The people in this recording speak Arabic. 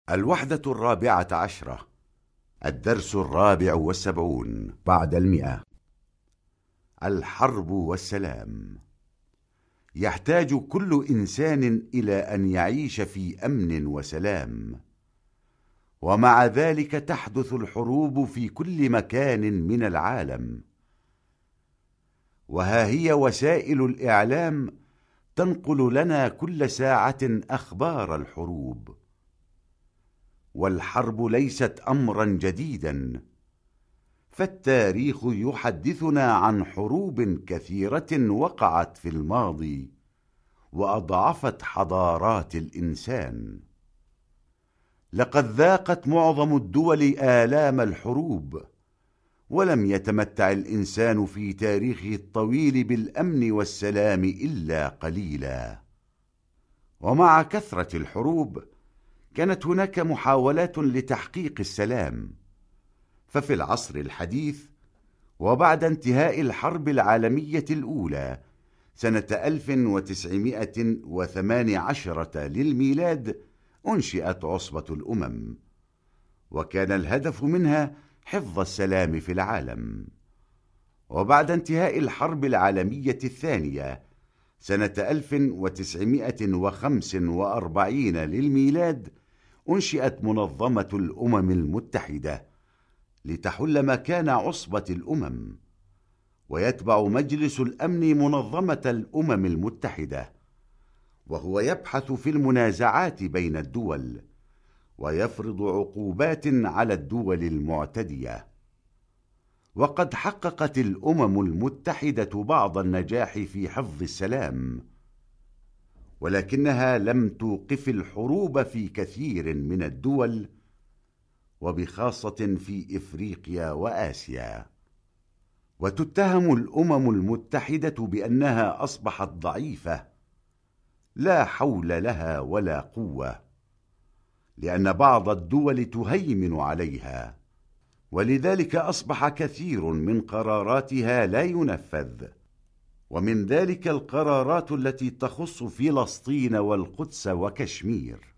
الوحدة 14. الدرس 74 بعد 100. الحرب والسلام. يحتاج كل إنسان إلى أن يعيش في أمن وسلام، ومع ذلك تحدث الحروب في كل مكان من العالم، وها هي وسائل الإعلام تنقل لنا كل ساعة أخبار الحروب. والحرب ليست أمرا جديدا، فالتاريخ يحدثنا عن حروب كثيرة وقعت في الماضي وأضعفت حضارات الإنسان. لقد ذاقت معظم الدول آلام الحروب، ولم يتمتع الإنسان في تاريخه الطويل بالأمن والسلام إلا قليلا. ومع كثرة الحروب كانت هناك محاولات لتحقيق السلام، ففي العصر الحديث وبعد انتهاء الحرب العالمية الأولى سنة 1918 للميلاد أنشئت عصبة الأمم، وكان الهدف منها حفظ السلام في العالم. وبعد انتهاء الحرب العالمية الثانية سنة 1945 للميلاد أنشئت منظمة الأمم المتحدة لتحل مكان عصبة الأمم، ويتبع مجلس الأمن منظمة الأمم المتحدة، وهو يبحث في المنازعات بين الدول ويفرض عقوبات على الدول المعتدية. وقد حققت الأمم المتحدة بعض النجاح في حفظ السلام، ولكنها لم توقف الحروب في كثير من الدول، وبخاصة في إفريقيا وآسيا. وتتهم الأمم المتحدة بأنها أصبحت ضعيفة لا حول لها ولا قوة، لأن بعض الدول تهيمن عليها، ولذلك أصبح كثير من قراراتها لا ينفذ، ومن ذلك القرارات التي تخص فلسطين والقدس وكشمير.